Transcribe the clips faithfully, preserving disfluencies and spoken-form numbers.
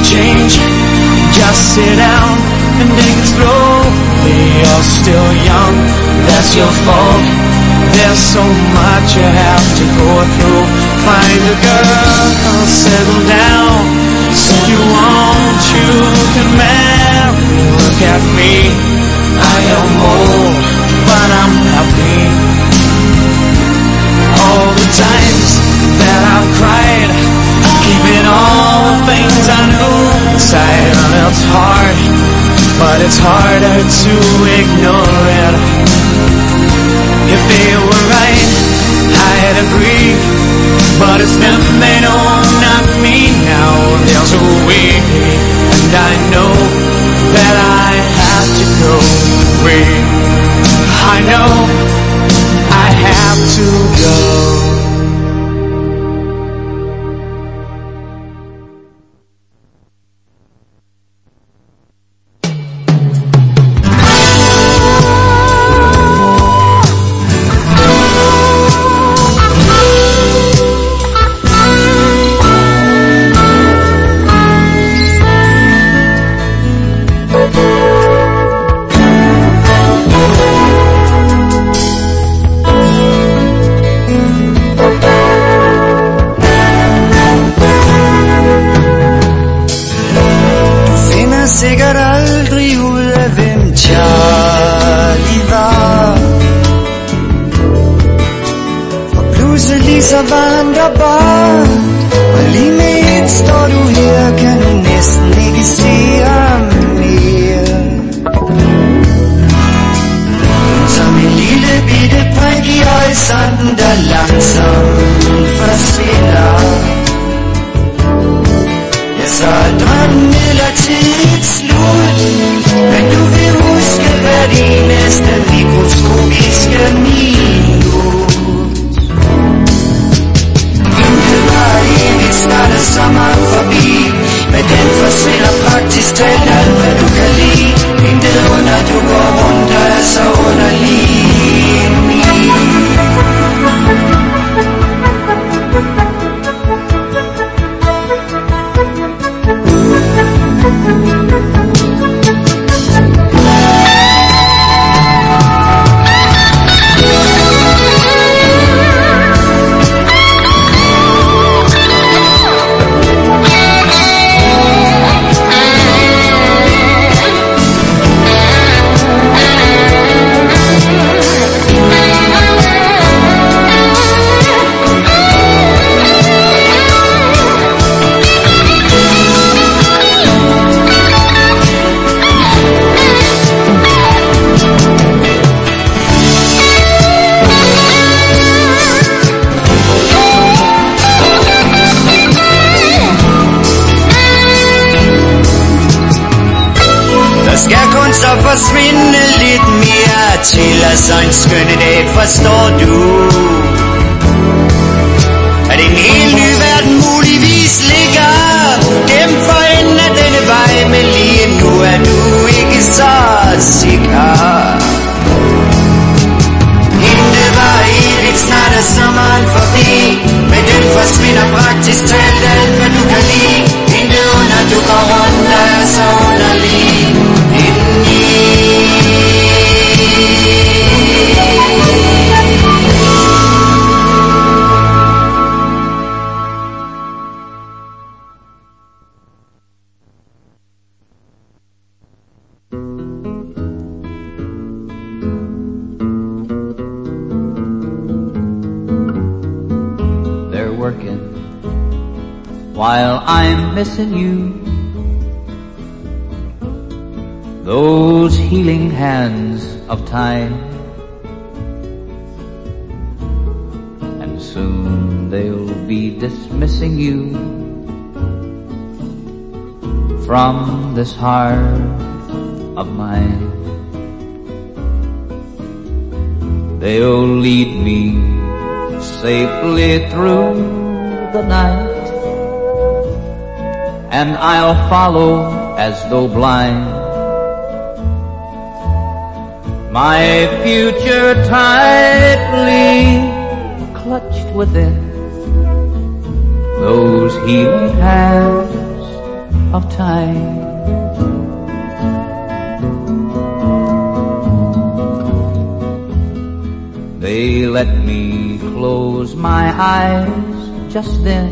change. Just sit down and take it slowly. You're still young, that's your fault. There's so much you have to go through. Find a girl, settle down. So you want, you can marry. Look at me, I am old, but I'm happy. All the times that I've cried, keeping all the things I knew inside. And it's hard, but it's harder to ignore it. If they were right, I'd agree, but it's them they know, not me. Now there's a way, and I know that I have to go away. I know I have to go. While I'm missing you, those healing hands of time, and soon they'll be dismissing you from this heart of mine. They'll lead me safely through the night, and I'll follow as though blind, my future tightly clutched within those healing hands of time. They let me close my eyes just then,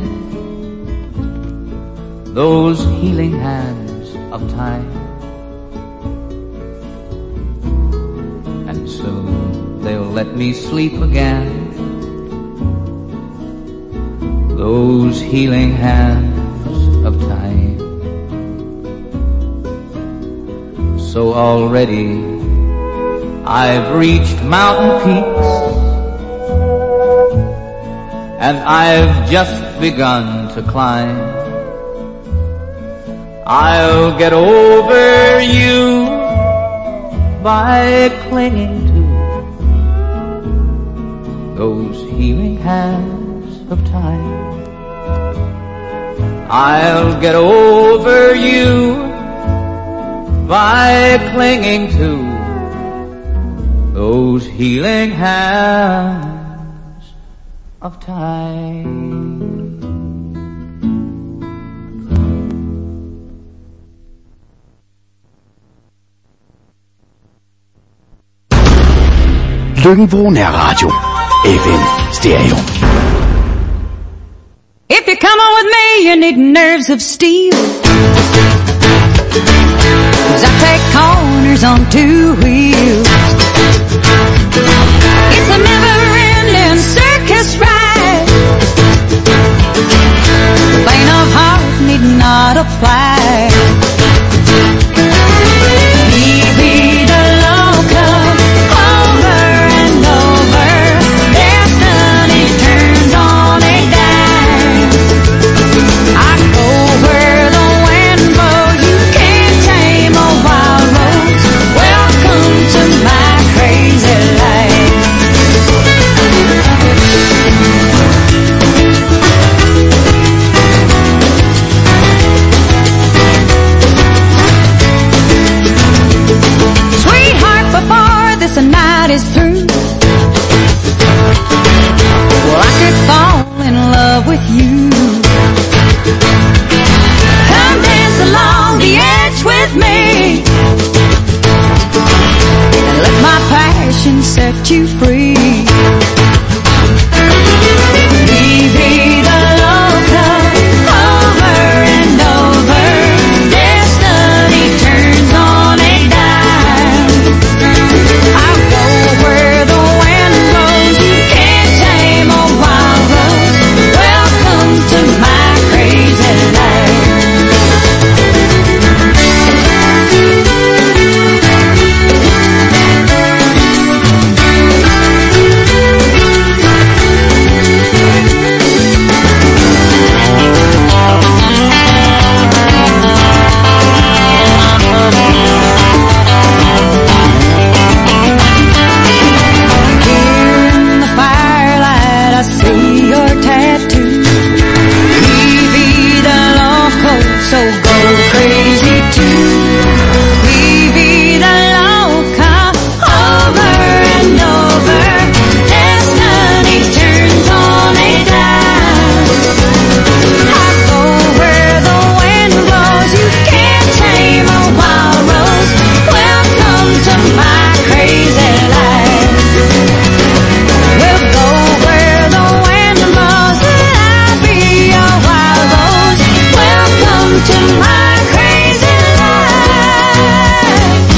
those healing hands of time. And soon they'll let me sleep again, those healing hands of time. So already I've reached mountain peaks, and I've just begun to climb. I'll get over you by clinging to those healing hands of time. I'll get over you by clinging to those healing hands of time. Lykken Nærradio. F M Stereo. If you come on with me, you need nerves of steel. 'Cause I take corners on two wheels. It's a never-ending circus ride. The vein of heart need not apply. Leave the local over and over. Destiny turns on a dime. I go where the wind blows. You can't tame a wild rose. Welcome to my crazy life. Sweetheart, before this night is through, well, I could fall in love with you. Come dance along the edge with me, and let my passion set you free. Leave the local over and over. Destiny turns on a dime. I'll go where the wind blows. You can't tame a wild rose. Welcome to my crazy life. Here in the firelight, I see your tattoo. Leave the local, so go crazy too. Leave the local over and over. Destiny turns on a dime. I go where the wind blows. You can't tame a wild rose. Welcome to my crazy life. We'll go where the wind blows. I'll be a wild rose. Welcome to my crazy life.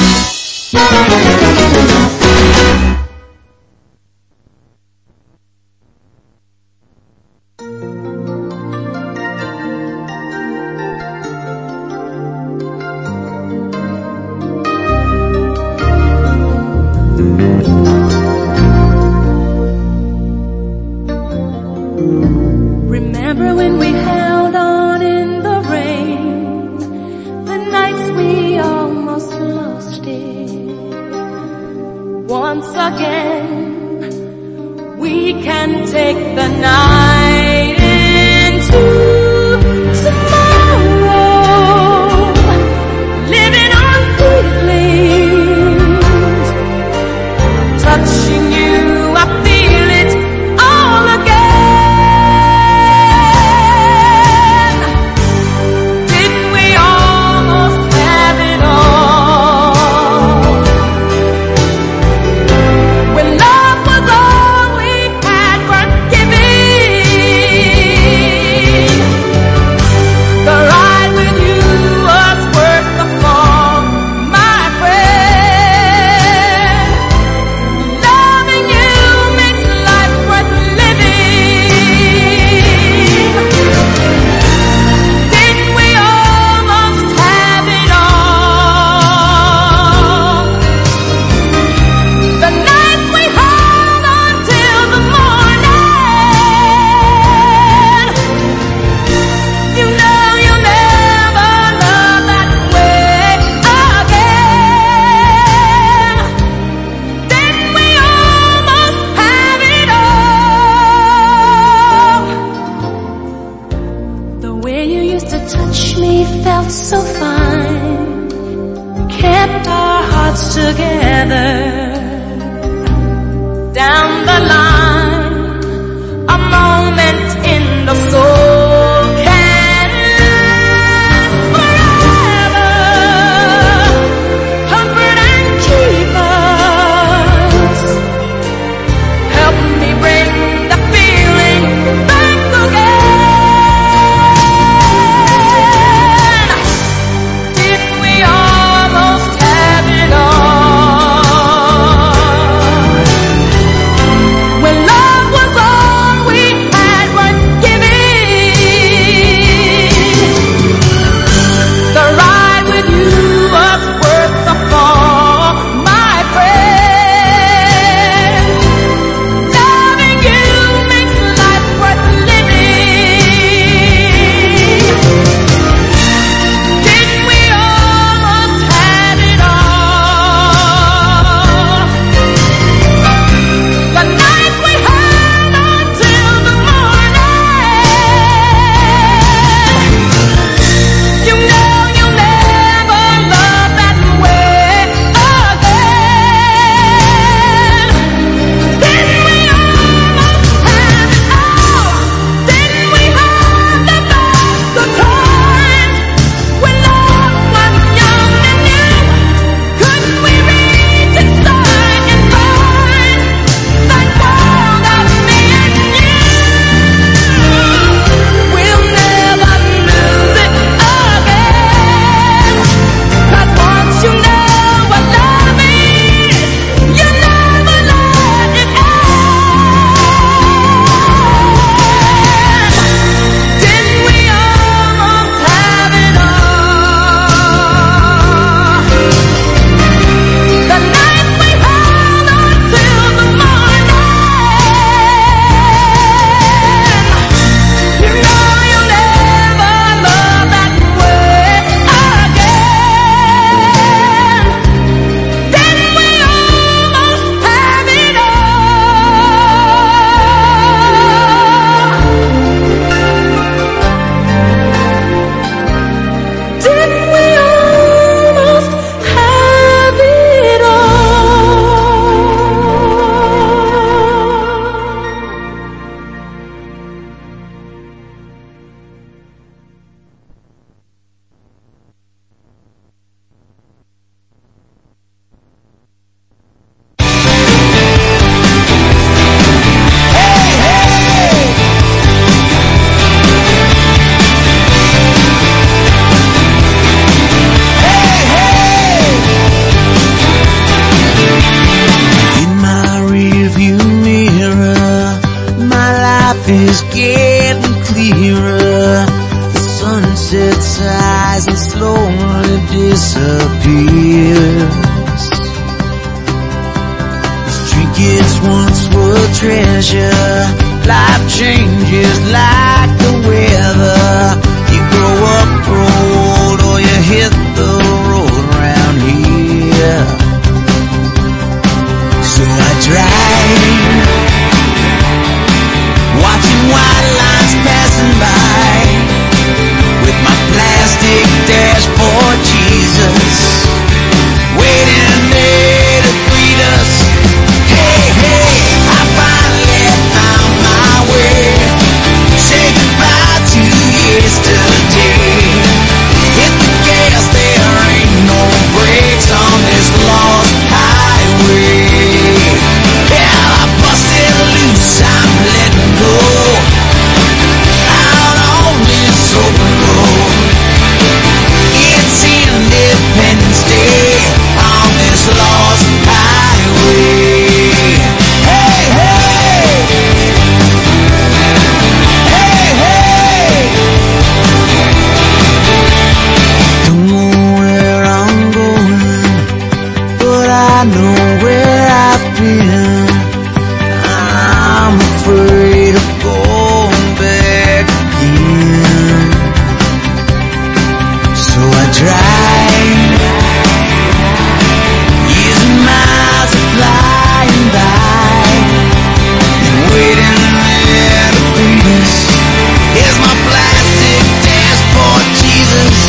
Remember when we held on in the rain, the nights we almost lost it. Once again, we can take the night into tomorrow, living on feelings, touching you, I feel it all again. Didn't we all we felt so fine, kept our hearts together. Down the line, a moment in the soul can last forever. Comfort and keep us. Help me bring the feeling back again. Didn't we almost have it all? When love was all we had worth giving, the ride with you was worth the fall, my friend. Loving you makes life worth living. Didn't we almost have it all? The night we had until the morning. You know you'll never love that way again. Didn't we almost have it all? Didn't we have the best of times? When love was young and new, couldn't we reach inside and find that world of me and you? We'll never lose it again. 'Cause once you know what love is, you never let it end. Didn't we almost have it all? The night we had until the morning. You know you'll never love that way again. Didn't we almost have it all? Didn't we almost have it all? In my rearview mirror, my life is getting clearer. The sunset sighs and slowly disappears. These trinkets once were treasure. Life changes like the weather. You grow up, grow old, or you hit the road around here. So I drive, watching white lines passing by, with my plastic dashboard Jesus, waiting there to greet us. Hey, hey, I finally found my way. Say goodbye to yesterday. Hit the gas, there ain't no brakes on this lost highway. Yeah, I busted loose, I'm letting go out on this open road. It's Independence Day on this lost highway. Hey, hey, hey, hey. Don't know where I'm going, but I know where I've been. I'm afraid of going back again. So I drive, years and miles are flying by, and waiting there to greet us is my plastic dashboard Jesus.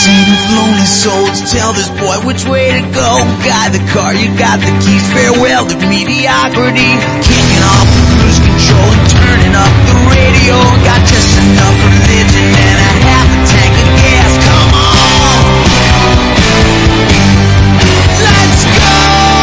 Sainted lonely souls, tell this boy which way to go. Guide the car, you got the keys. Farewell to mediocrity. Kicking off the cruise control and turning up the radio. Got just enough religion and a half a tank of gas. Come on, let's go.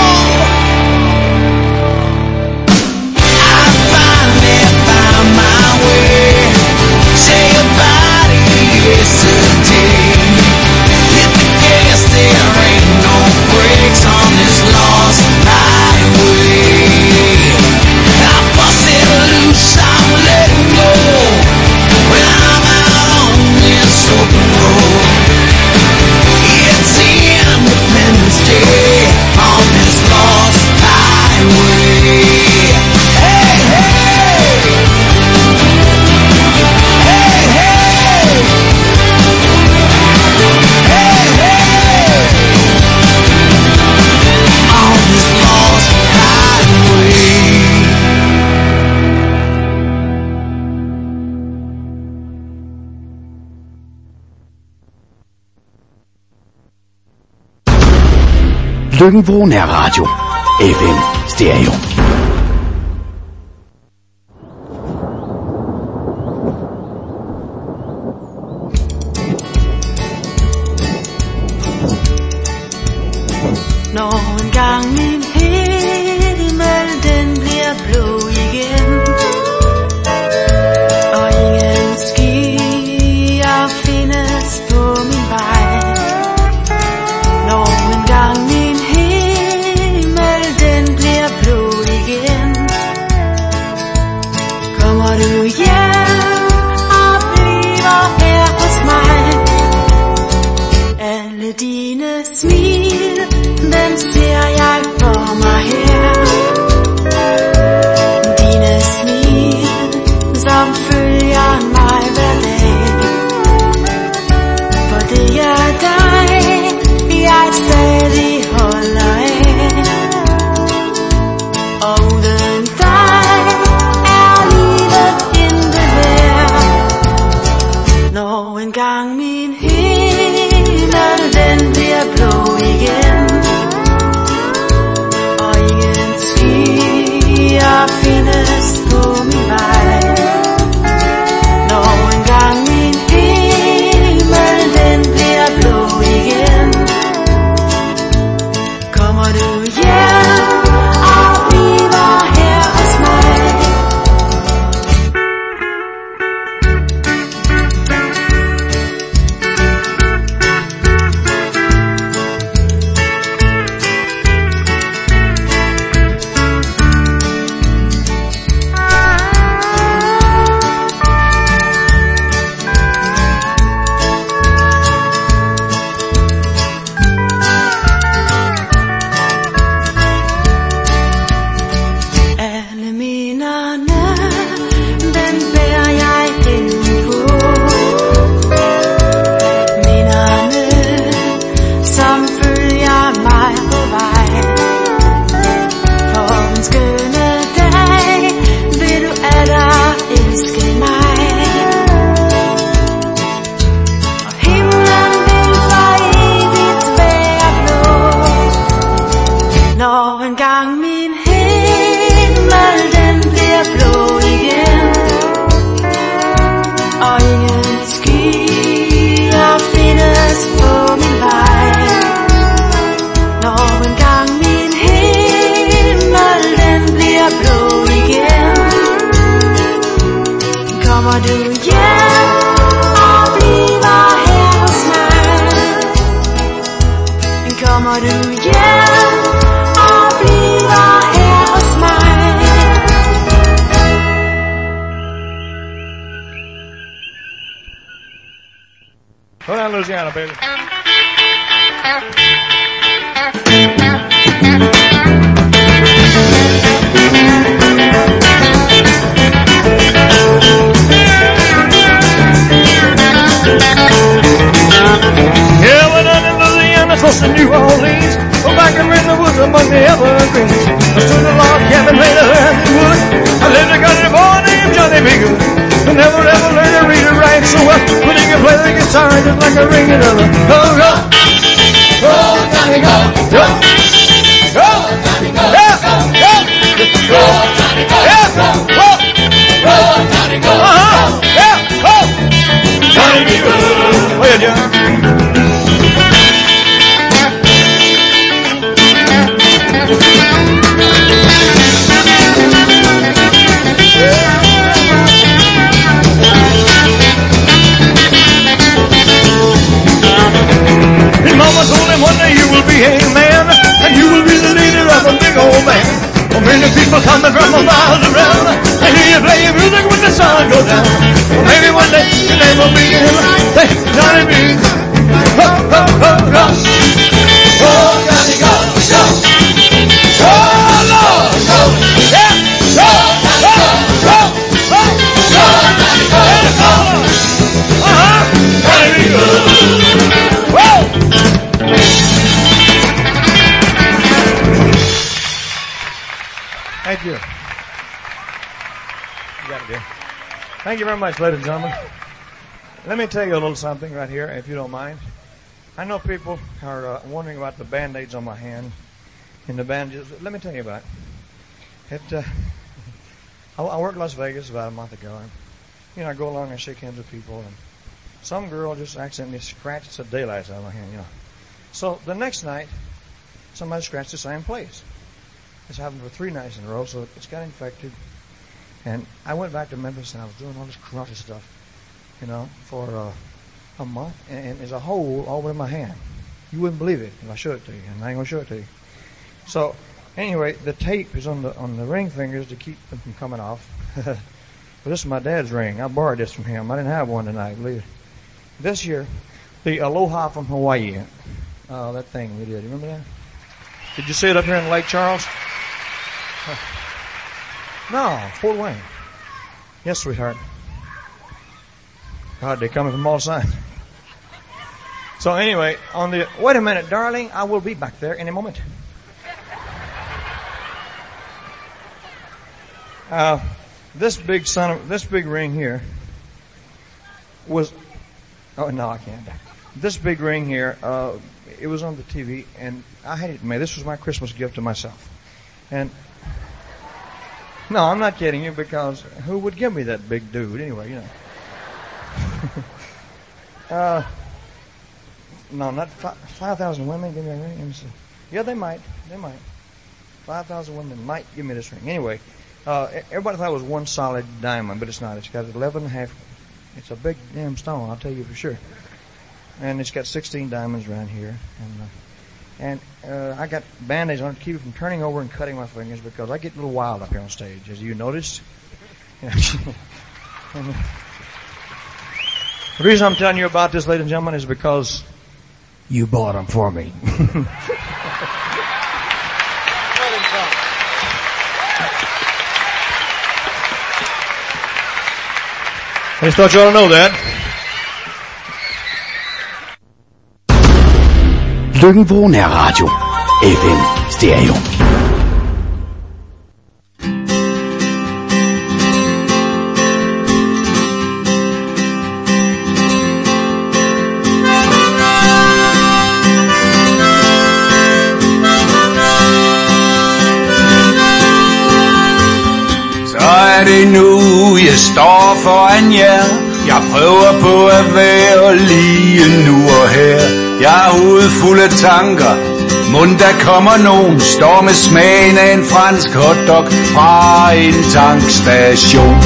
I finally found my way. Say goodbye to yesterday. Hit the gas, there ain't no brakes on this lost highway. I busted loose, I'm letting go. When I'm out on this open road, it's Independence Day on this lost highway. Hey, hey! Hey, hey! Hey, hey! On this lost highway. Lyngvågen er radio. F M Stereo. Når en gang min himmel den bliver blå igen, og ingen skyer findes på min vej. Når en gang min himmel den bliver blå igen, kommer du hjem og bliver her hos mig. Alle dine smil, den ser jeg for mig her. Dine smil, som følger mig hver dag. For det er dig, jeg stadig holder af. Og uden dig er livet intet værd. Når en gang min himmel den bliver blå igen, og ingen skyer findes på min vej. Når en gang min himmel den bliver blå igen, kommer du hjem og bliver her hos mig. Alle minderne, den bærer jeg inde på. Minderne, som følger mig på vej. For en skønne dag vil du atter elske mig. Og himlen vil for evigt være blå. Når en gang min himmel den bliver blå igen, og ingen skyer findes på min vej. Når en gang min himmel den bliver blå igen, kommer du hjem og bliver her hos mig. Kommer du hjem og bliver her hos mig. Go down, Louisiana, baby. Yeah, when I'm in Louisiana, close to New Orleans, go back and in the woods among the evergreens. I stood a log cabin made of earth and wood. I lived a country boy named Johnny B. Good, who never ever learned to read or write, so I put he could play the guitar and just like a ringing of a go, go. Roll, Johnny, go. Go. Go. Johnny, go. Yeah. Go. Roll, Johnny, go. Yeah. Go. Roll, Johnny, go. Uh-huh. Yeah. Go. Johnny, be good. Well, John. His mama told him one day you will be a man, and you will be the leader of a big old band. Well, many people coming from a miles around, and hear you play your music when the sun goes down. Well, maybe one day your name will be him. Say, Johnny B. Ho, ho, ho, ho. Oh, Johnny, go, go. Oh, Lord, go. Yeah, go, go, go, go, go, Johnny, go, go. Uh-huh. Johnny B. Whoa! Thank you. You got it, dear. Thank you very much, ladies and gentlemen. Let me tell you a little something right here, if you don't mind. I know people are uh, wondering about the Band-Aids on my hand and the bandages. Let me tell you about it. It uh, I, I worked in Las Vegas about a month ago, and you know I go along and shake hands with people, and some girl just accidentally scratched the daylights out of my hand, you know. So the next night, somebody scratched the same place. This happened for three nights in a row, so it's got infected. And I went back to Memphis, and I was doing all this karate stuff, you know, for uh, a month. And, and there's a hole all over my hand. You wouldn't believe it if I showed it to you, and I ain't going to show it to you. So anyway, the tape is on the on the ring fingers to keep them from coming off. Well, this is my dad's ring. I borrowed this from him. I didn't have one tonight, believe it. This year, the Aloha from Hawaii. Oh, that thing we did. You remember that? Did you see it up here in Lake Charles? No, Fort Wayne. Yes, sweetheart. God, they're coming from all sides. So anyway, on the, wait a minute, darling, I will be back there in a moment. Uh, this big son of, this big ring here was, oh no, I can't. This big ring here, uh, it was on the T V, and I had it made. This was my Christmas gift to myself. And, no, I'm not kidding you, because who would give me that big dude anyway, you know. uh, no, not five, five thousand women give me a ring. Let me see. Yeah, they might. They might. five thousand women might give me this ring. Anyway, uh, everybody thought it was one solid diamond, but it's not. It's got eleven and a half. It's a big damn stone, I'll tell you for sure. And it's got sixteen diamonds around here. And, uh, and uh, I got Band-Aids on it to keep it from turning over and cutting my fingers, because I get a little wild up here on stage, as you noticed. and, uh, the reason I'm telling you about this, ladies and gentlemen, is because you bought them for me. I just thought you ought to know that. Lykken Nærradio. F M Stereo. Så er det nu, jeg står foran jer. Jeg prøver på at være lige nu og her. Jeg er hovedet fuld af tanker. Mund der kommer nogen. Står med smagen af en fransk hotdog fra en tankstation.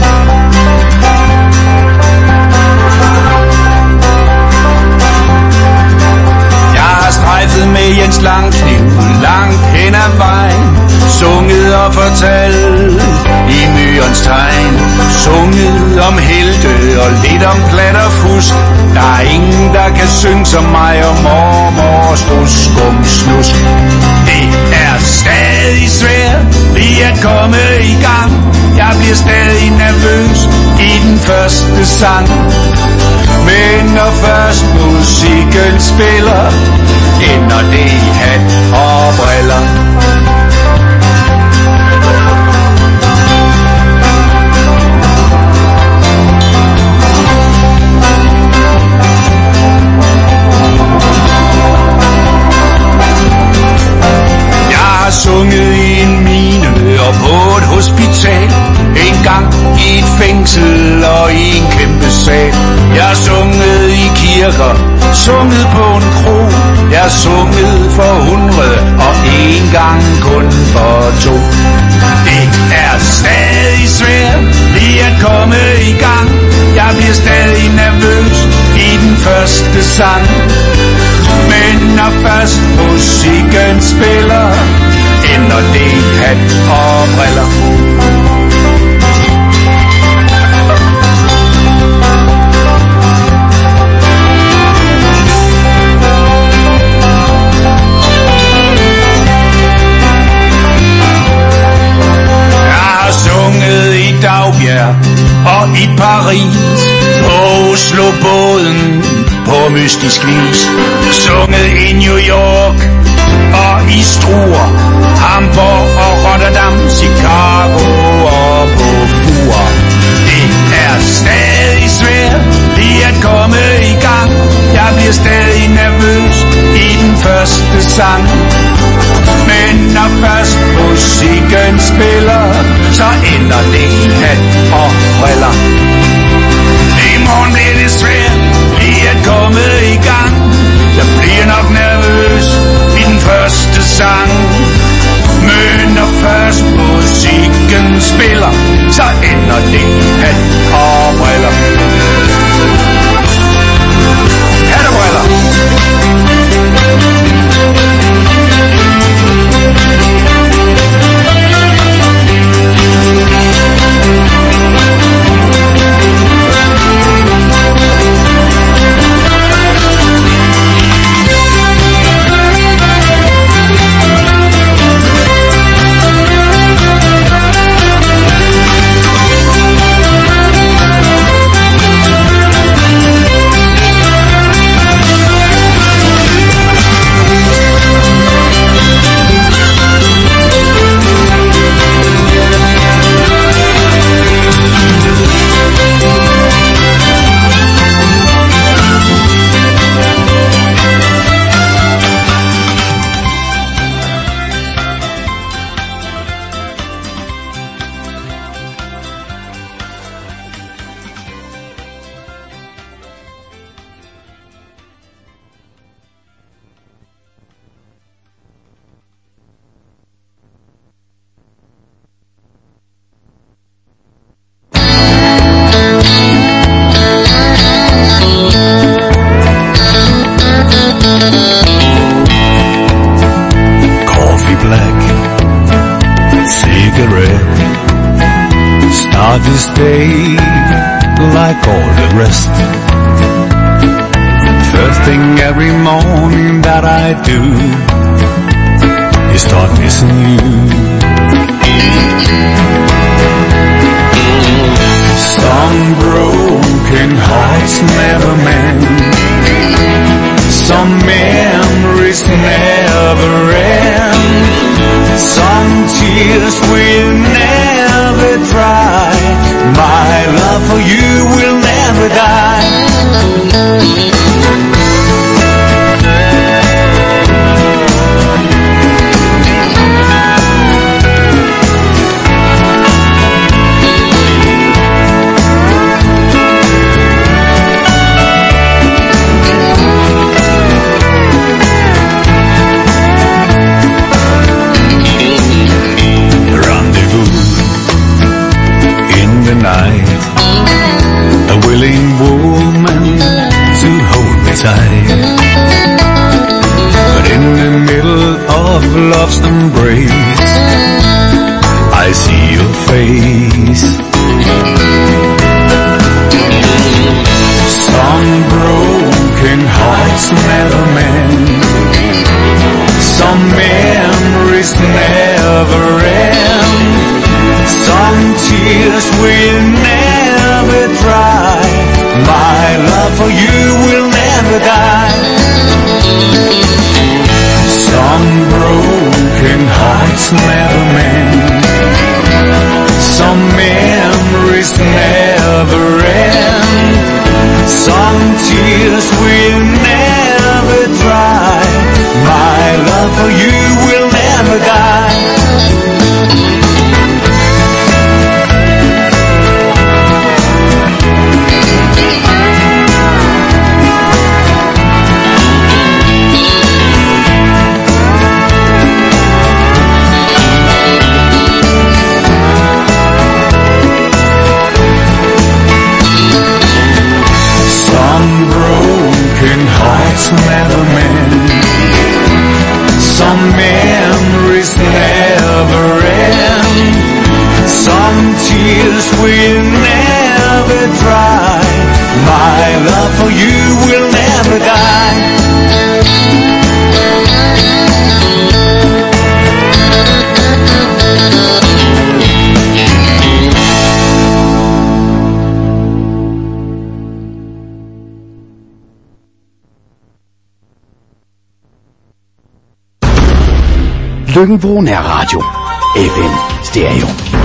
Jeg har strejfet med Jens Langkniv langt hen ad vejen. Sunget og fortalt i myrens tegn. Sunget om helte og lidt om glat og fusk. Der er ingen der kan synge som mig og mormors ruskumsnusk. Det er stadig svært lige at komme i gang. Jeg bliver stadig nervøs i den første sang. Men når først musikken spiller, ender det i hat og briller. Jeg har sunget i kirker, sunget på en kro. Jeg har sunget for hundrede og en gang kun for to. Det er stadig svært lige at komme i gang. Jeg bliver stadig nervøs i den første sang. Men når først musikken spiller, ender det i hat og briller. Sunget i Dagbjerg og i Paris, på Oslobåden på mystisk vis. Sunget i New York og i Struer, Hamburg og Rotterdam, Chicago og på Fur. Det er stadig svært lige at komme i gang. Jeg bliver stadig nervøs i den første sang. Men når først musikken spiller, så ender det i hat og briller. I morgen bliver det svært lige at komme i gang. Jeg bliver nok nervøs i den første sang. Men når først musikken spiller, så ender det i hat og briller. Hat og briller. This day, like all the rest, first thing every morning that I do is start missing you. Some broken hearts never mend, some memories never end, some tears will never dry. My love for you will never die. Night, a willing woman to hold me tight, but in the middle of love's embrace, I see your face. Some broken hearts never mend, some memories never end, some tears will never dry. My love for you will never die. Some broken hearts never mend, some memories never end, some tears will never dry. My love for you will never die. will never dry. My love for you will never die. Løkken-Vrå Nærradio. F M Stereo.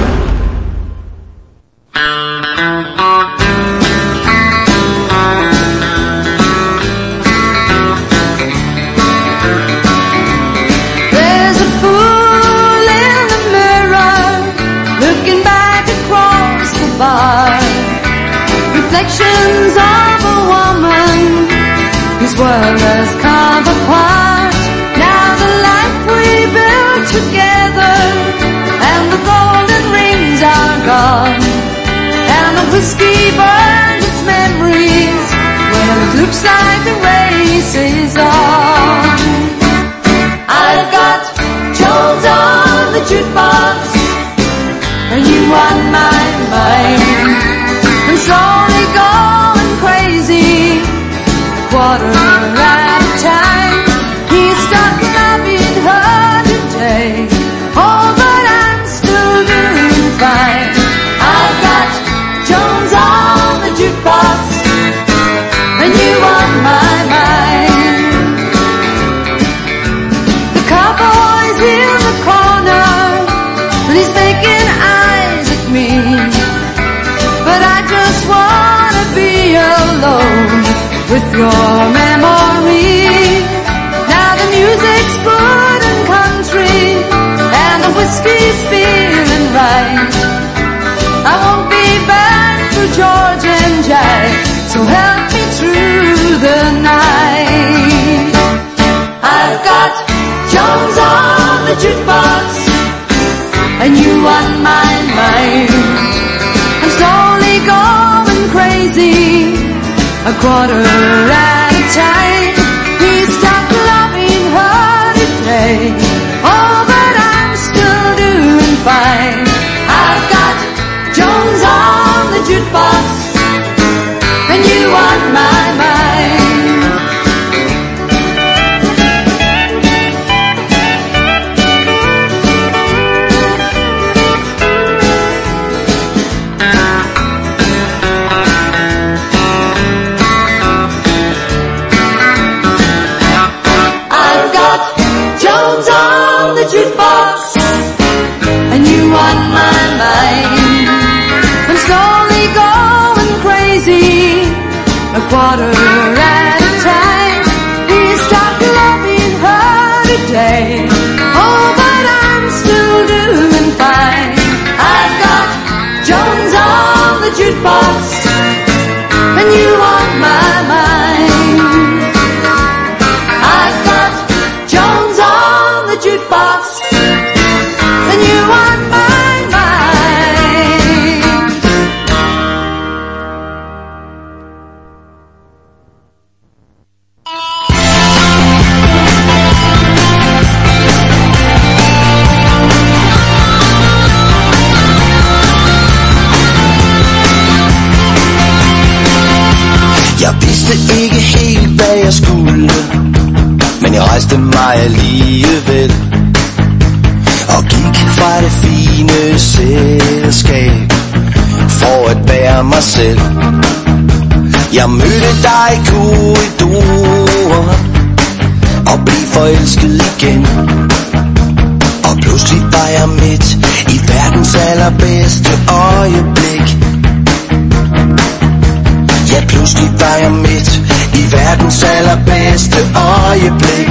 There's a fool in the mirror, looking back across the bar. Reflections of a woman whose world has come apart. Now the life we built together and the golden rings are gone, and the whiskey burns its memories. Well, it looks like the race is on. I've got Jones on the jukebox, and you on my mind. I'm slowly going crazy, a quarter at a time. He's stuck loving her today, oh, but I'm still doing fine. I've got Jones on the jukebox, and you on my mind. The cowboy's in the corner, and he's making eyes at me, but I just wanna be alone with your memory. Now the music's good and country, and the whiskey's feeling right. I won't be back for George and Jack, so help me through the night. I've got Jones on the jukebox, and you on my mind. I'm slowly going crazy, a quarter at a time. He's stuck loving her today, oh, but I'm still doing fine. I've got Jones on the jukebox, and you on my mind. I've got Jones on the jukebox, and you on my mind. I'm slowly going crazy, a quarter at a time. He's stopped loving her today, oh, but I'm still doing fine. I've got Jones on the jukebox, and you on my mind. I've got Jones on the jukebox, and you on my mind. Jeg vidste ikke helt, hvad jeg skulle, men jeg rejste mig alligevel og gik fra det fine selskab for at være mig selv. Jeg mødte dig i korridoren og blev forelsket igen, og pludselig var jeg midt i verdens allerbedste øjeblik. Ja, pludselig var jeg midt i verdens allerbedste øjeblik.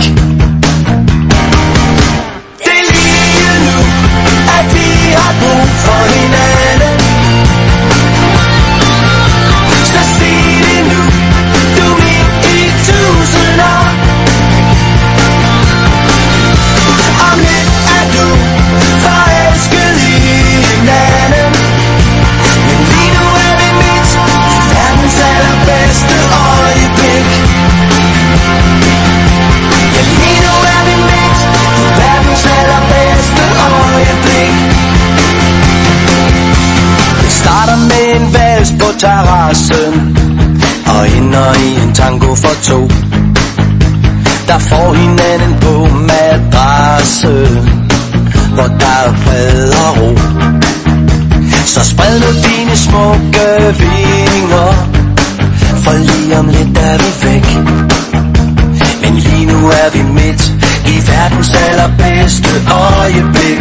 Det er lige nu, at vi har brug for hinanden. Så sig det nu, du er min i tusind år. Om lidt er du forelsket i hinanden, men lige nu er vi midt i verdens allerbedste øjeblik. Ja, lige nu er vi midt i verdens allerbedste øjeblik. madrassen og ender i en tango for to, der får hinanden på madrassen, hvor der er fred og ro. Så spred nu dine smukke vinger, for lige om lidt er vi væk. Men lige nu er vi midt i verdens allerbedste øjeblik.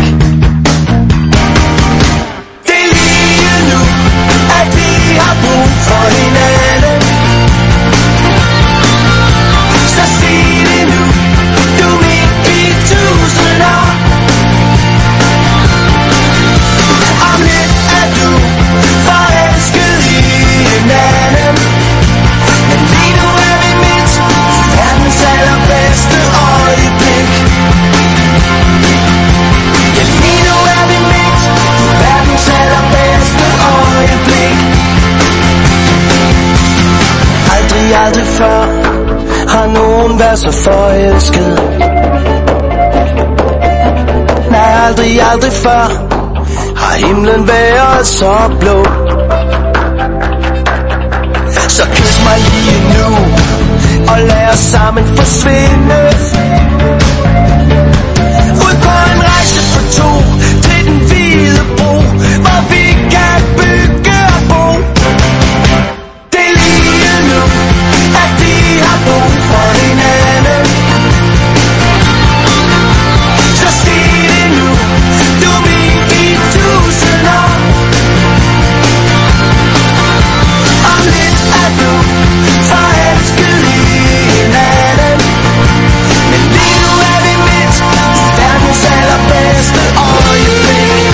Det er lige nu, at vi har brug for hinanden. Så sig det nu, du midt i tusind år. Om lidt er du forelsket i hinanden. Men lige nu er vi midt i verdens allerbedste øjeblik. Ja, lige nu er vi midt i verdens allerbedste øjeblik. Aldrig, aldrig før har nogen været så forelsket. Nej, aldrig, aldrig før har himlen været så blå. Så kys mig lige nu, og lad os sammen forsvinde ud på en rejse for to til den hvide bro, hvor vi kan bygge og bo. Det er lige nu, at vi har brug for hinanden. Så sig det nu, du er min i tusind år. Om lidt er du forelsket i hinanden. Men lige nu er vi midt i verdens allerbedste øjeblik.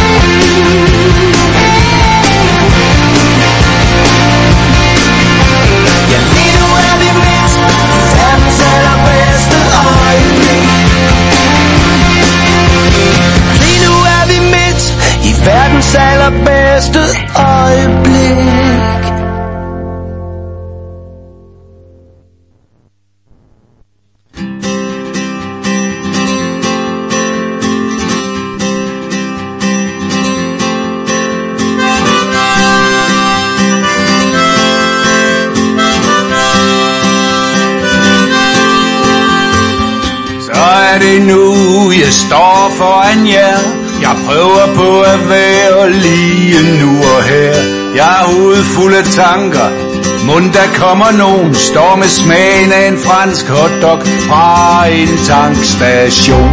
Ja, lige nu er vi midt i verdens allerbedste øjeblik. Lige nu er vi midt i verdens allerbedste øjeblik. Det nu, jeg står foran jer. Jeg prøver på at være lige nu og her. Jeg er hovedet fuld af tanker. Mund der kommer nogen, står med smagen af en fransk hotdog fra en tankstation.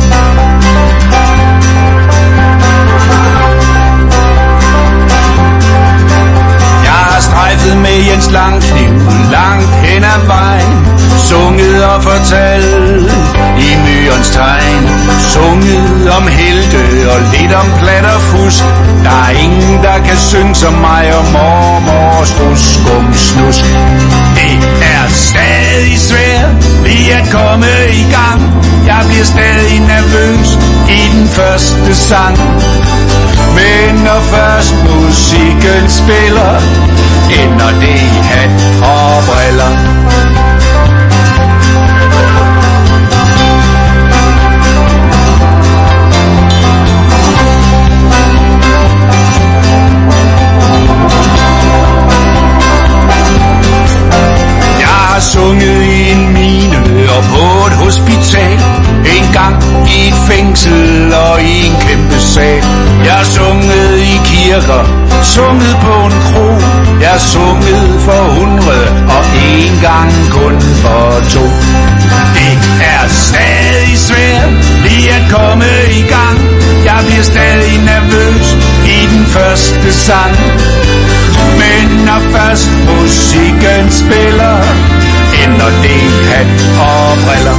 Jeg har strejfet med Jens Langkniv langt hen ad vejen, sunget og fortalt i myrenes tegn, sunget om helte og lidt om plat og fusk. Der er ingen der kan synge som mig og mormors ruskum snusk. Det er stadig svært lige at komme i gang. Jeg bliver stadig nervøs i den første sang. Men når først musikken spiller, ender det i hat og briller. Sunget i en mine og på et hospital, en gang i et fængsel og i en kæmpe sal. Jeg har sunget i kirker, sunget på en kro. Jeg har sunget for hundrede og en gang kun for to. Det er stadig svært lige at komme i gang. Jeg bliver stadig nervøs i den første sang. Men når først musikken spiller, ender det i hat og briller.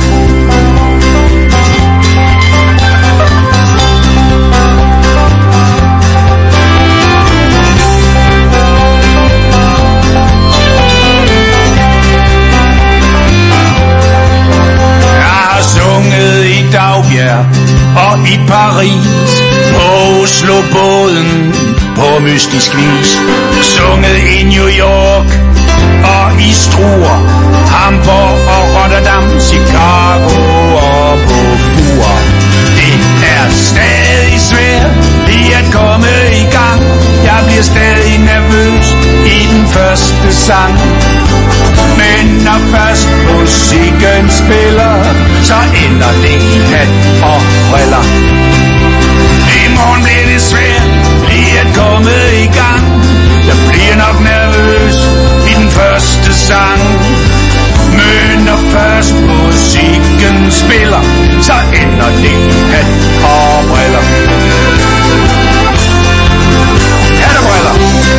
Jeg har sunget i Dagbjerg og i Paris, på Oslobåden på mystisk vis, sunget i New York og i Struer, Hamburg og Rotterdam, Chicago og på Fur. Det er stadig svært lige at komme i gang. Jeg bliver stadig nervøs i den første hat og briller. I morgen bliver det svært lige at komme i gang. Jeg bliver nok nervøs i den første sang. Men når først musikken spiller, så ender det hat og briller. Hat og briller.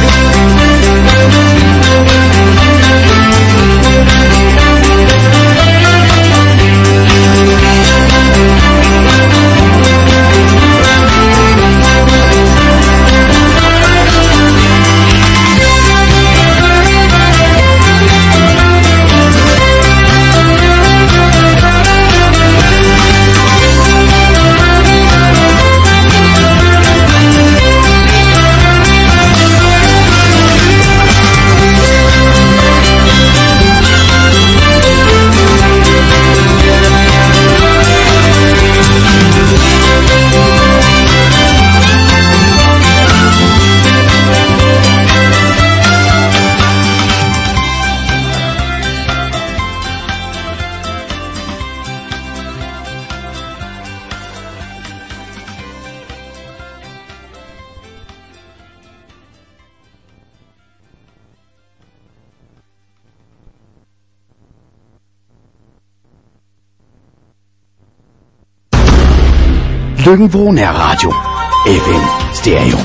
Løkken-Vrå Nærradio. F M Stereo.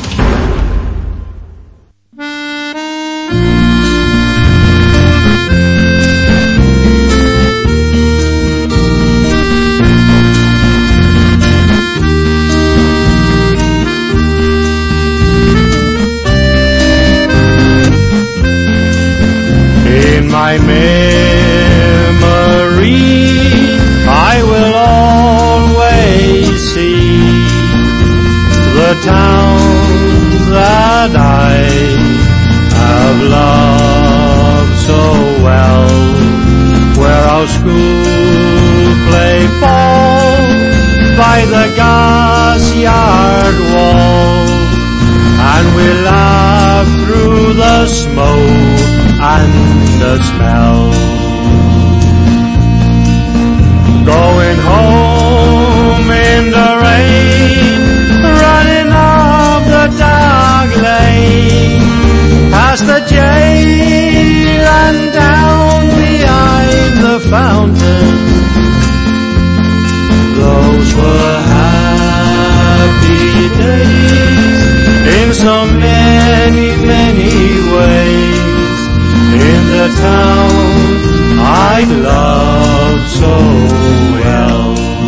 In my memory, I will always see the town that I have loved so well, where our school play ball by the gas yard wall, and we laugh through the smoke and the smell. Going home in the rain, running up the dark lane, past the jail and down behind the fountain. Those were happy days in so many, many ways, in the town I loved so well.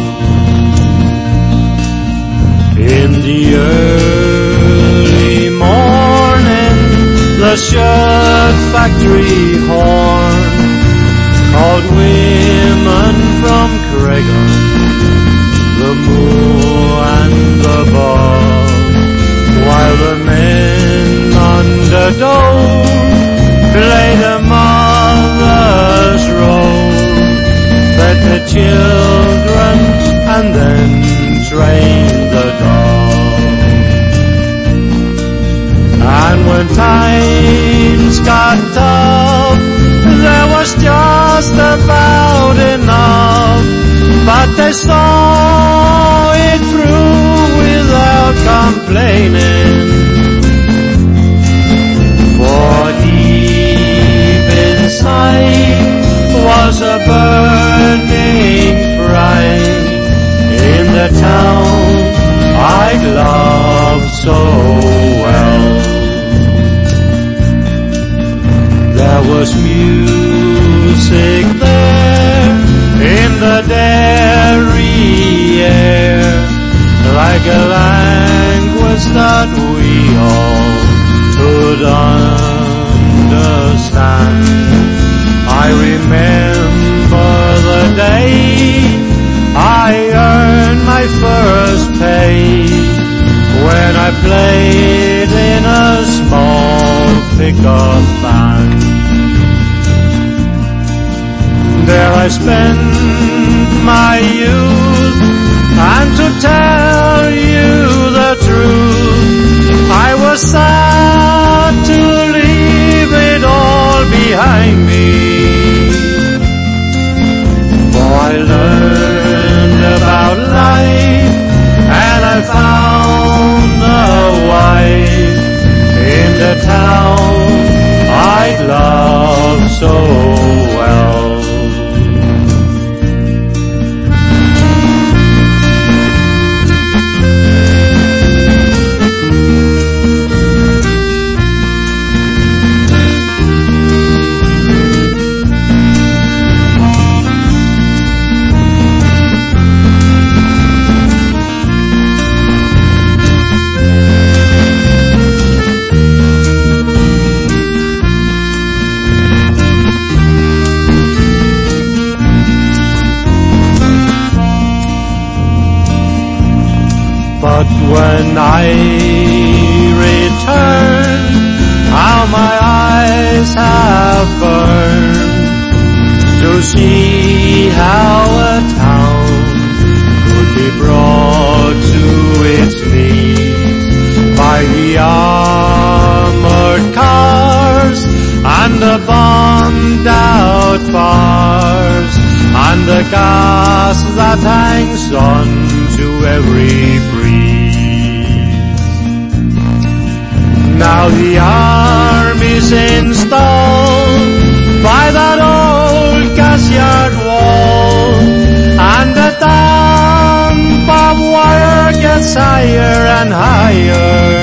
In the early morning, the shirt factory horn called women from Cregan, the moor and the bog, while the men on the dole played a mother's role, fed the children and then trained the dog. And when times got tough, there was just about enough, but they saw it through without complaining. For deep inside was a burning pride in the town I'd loved so well. There was music there in the dairy air, like a language that we all could understand. I remember the day I earned my first pay, when I played in a small pickup band. There I spent my youth, and to tell you the truth, I was sad to leave it all behind me. For I learned about life I return, how my eyes have burned to see how a town could be brought to its knees by the armored cars and the bombed out bars and the gas that hangs on to every breeze. Now the army's installed by that old gas yard wall, and the damp of wire gets higher and higher.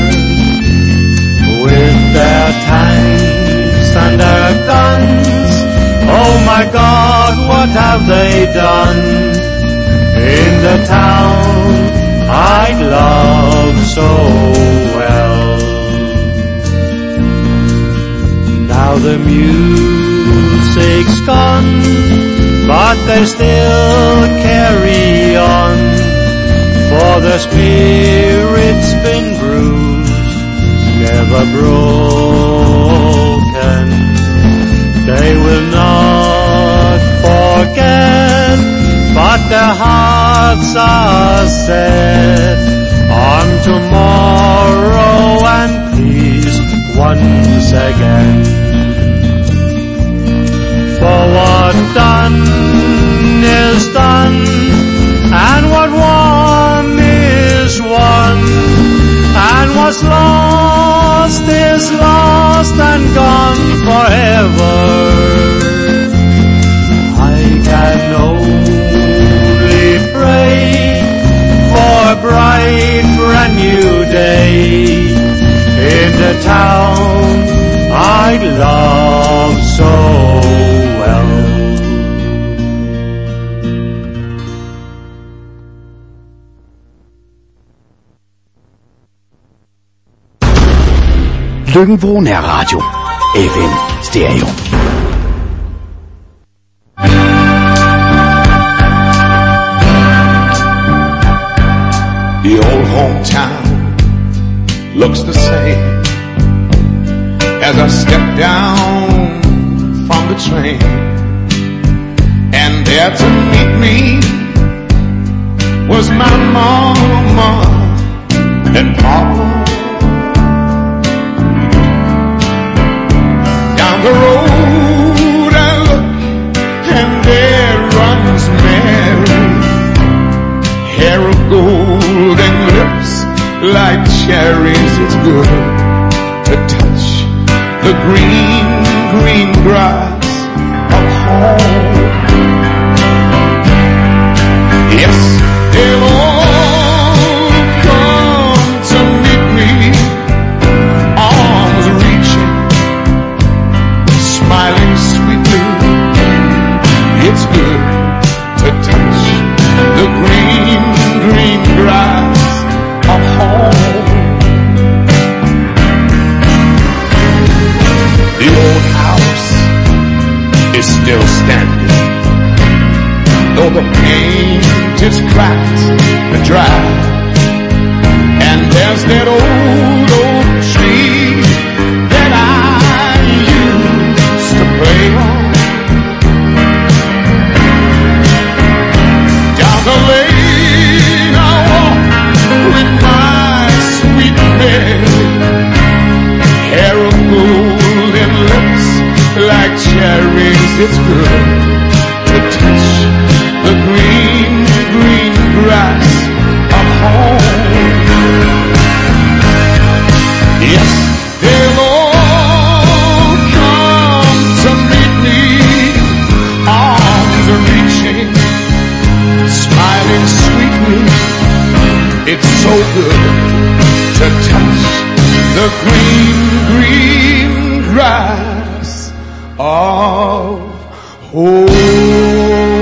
With their tanks and their guns, oh my God, what have they done in the town I love so well? Now the music's gone, but they still carry on, for the spirit's been bruised, never broken. They will not forget, but their hearts are set on tomorrow and peace once again. For what done is done, and what won is won, and what's lost is lost and gone forever. I can only pray for a bright brand new day in the town I love so well. Løkken-Vrå Nærradio. F M Stereo. The old hometown looks the same as I step down from the train, and there to meet me was my mama and papa. Down the road I look, and there runs Mary, hair of gold and lips like cherries. It's good to touch the green, green grass of home. Yes, they'll all come to meet me, arms reaching, smiling sweetly. It's good to touch the green, green grass of home. The old house is still standing, though the paint is cracked and dry. And there's that old oak tree that I used to play on. Down the lane I walk with my sweet Mary, hair of gold and lips like cherries. It's good to touch the green, green grass of home. Yes, they'll all come to meet me, arms reaching, smiling sweetly. It's so good to touch the green, green grass of home.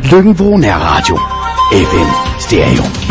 Løkken Vrå Nærradio. F M Stereo.